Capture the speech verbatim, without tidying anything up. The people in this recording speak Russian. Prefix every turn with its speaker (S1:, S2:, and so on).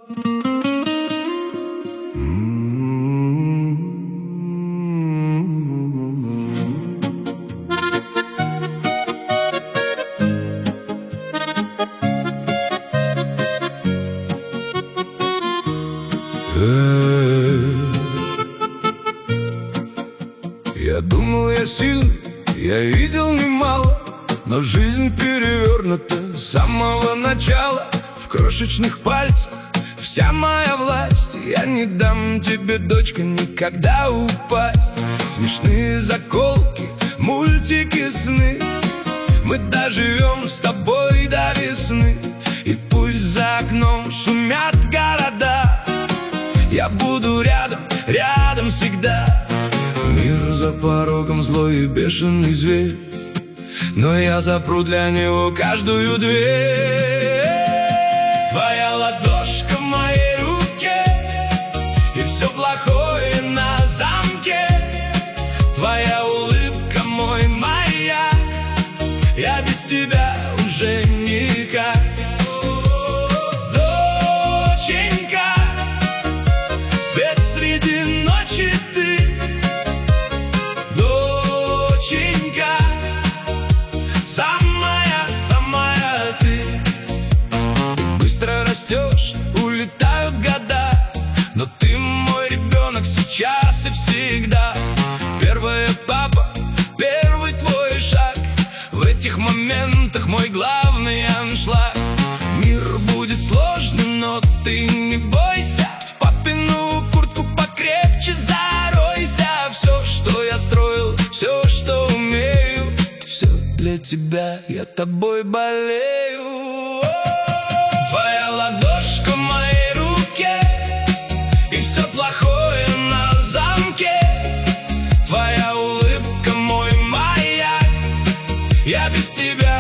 S1: Я думал, я сильный, я видел немало, но жизнь перевернута с самого начала. В крошечных пальцах вся моя власть. Я не дам тебе, дочка, никогда упасть. Смешные заколки, мультики, сны. Мы доживем с тобой до весны. И пусть за окном шумят города, я буду рядом, рядом всегда. Мир за порогом, злой и бешеный зверь, но я запру для него каждую дверь. Твоя ладошка в моей руке, и все плохое на замке. Твоя улыбка мой маяк, я без тебя уже никак. Доченька, свет среди ночи ты. Доченька, самая, самая ты. Быстро растешь, улетают года, но ты мой ребенок сейчас и всегда. Первая папа, первый твой шаг, в этих моментах мой главный аншлаг. Мир будет сложным, но ты не бойся, в папину куртку покрепче заройся. Все, что я строил, все, что умею, все для тебя, я тобой болею. Твоя ладошка в моей руке, и все плохое на замке. Твоя улыбка мой маяк, я без тебя